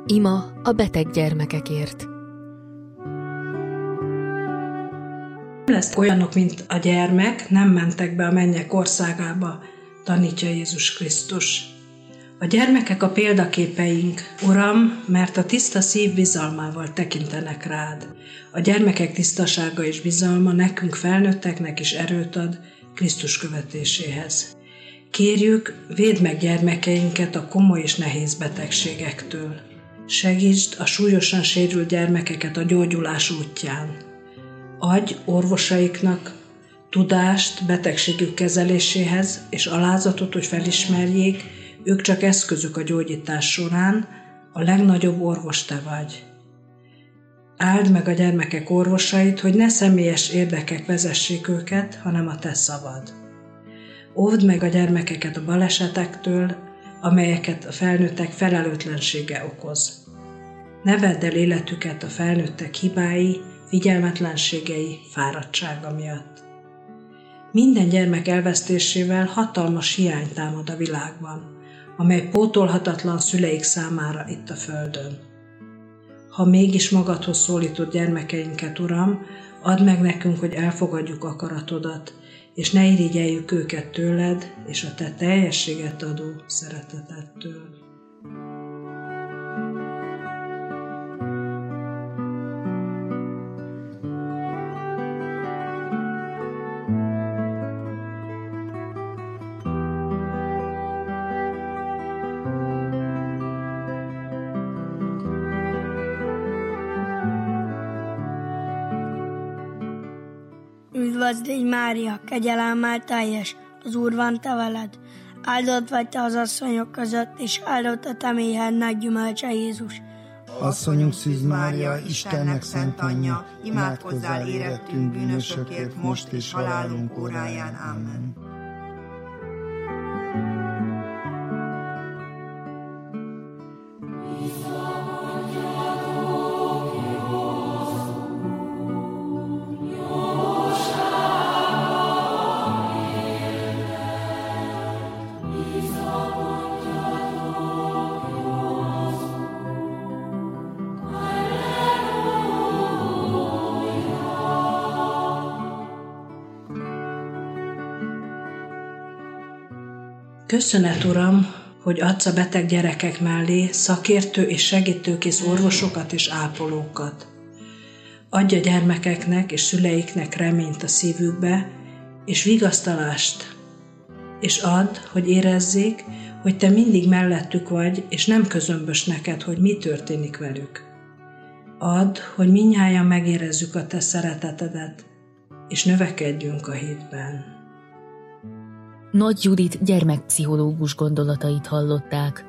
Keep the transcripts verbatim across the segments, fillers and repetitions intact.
Ima a beteg gyermekekért. Nem lesz olyanok, mint a gyermek, nem mentek be a mennyek országába, tanítja Jézus Krisztus. A gyermekek a példaképeink, Uram, mert a tiszta szív bizalmával tekintenek rád. A gyermekek tisztasága és bizalma nekünk felnőtteknek is erőt ad Krisztus követéséhez. Kérjük, védd meg gyermekeinket a komoly és nehéz betegségektől. Segítsd a súlyosan sérült gyermekeket a gyógyulás útján. Adj orvosaiknak tudást betegségük kezeléséhez, és alázatot, hogy felismerjék, ők csak eszközök a gyógyítás során, a legnagyobb orvos te vagy. Áld meg a gyermekek orvosait, hogy ne személyes érdekek vezessék őket, hanem a te szavad. Óvd meg a gyermekeket a balesetektől, amelyeket a felnőttek felelőtlensége okoz. Ne vedd el életüket a felnőttek hibái, figyelmetlenségei, fáradtsága miatt. Minden gyermek elvesztésével hatalmas hiány támad a világban, amely pótolhatatlan szüleik számára itt a földön. Ha mégis magadhoz szólítod gyermekeinket, Uram, add meg nekünk, hogy elfogadjuk akaratodat, és ne irigyeljük őket tőled, és a te teljességet adó szeretetettől. Üdvözlégy Mária, kegyelemmel teljes, az Úr van te veled. Áldott vagy te az asszonyok között, és áldott a te méhednek gyümölcse Jézus. Asszonyunk Szűz Mária, Istennek szent anyja, imádkozzál érettünk bűnösökért, most és halálunk óráján. Amen. Köszönet, Uram, hogy adsz a beteg gyerekek mellé szakértő és segítőkész orvosokat és ápolókat. Adj a gyermekeknek és szüleiknek reményt a szívükbe, és vigasztalást, és add, hogy érezzék, hogy te mindig mellettük vagy, és nem közömbös neked, hogy mi történik velük. Add, hogy mindnyájan megérezzük a te szeretetedet, és növekedjünk a hitben. Nagy Judit gyermekpszichológus gondolatait hallották.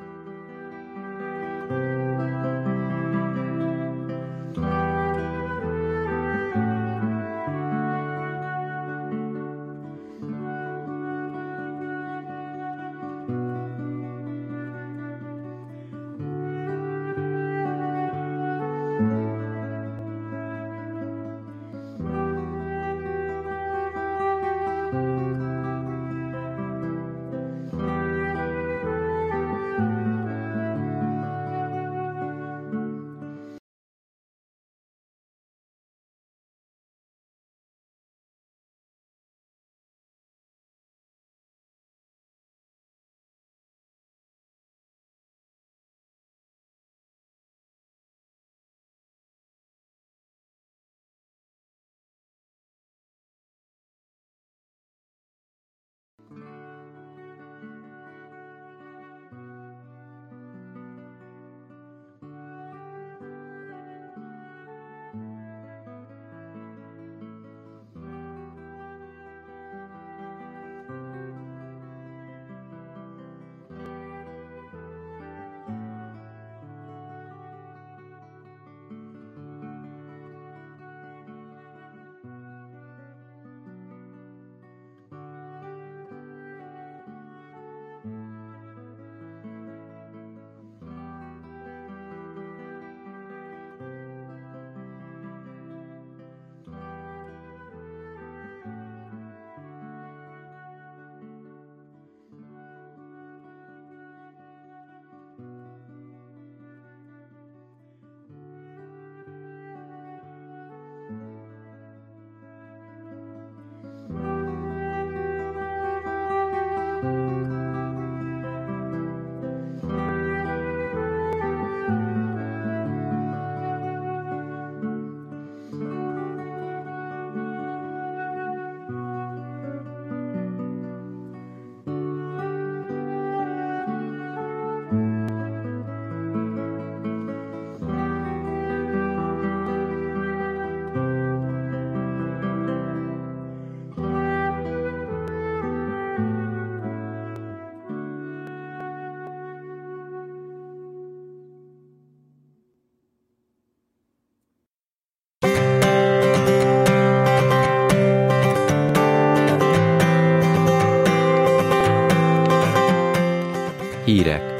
hírek.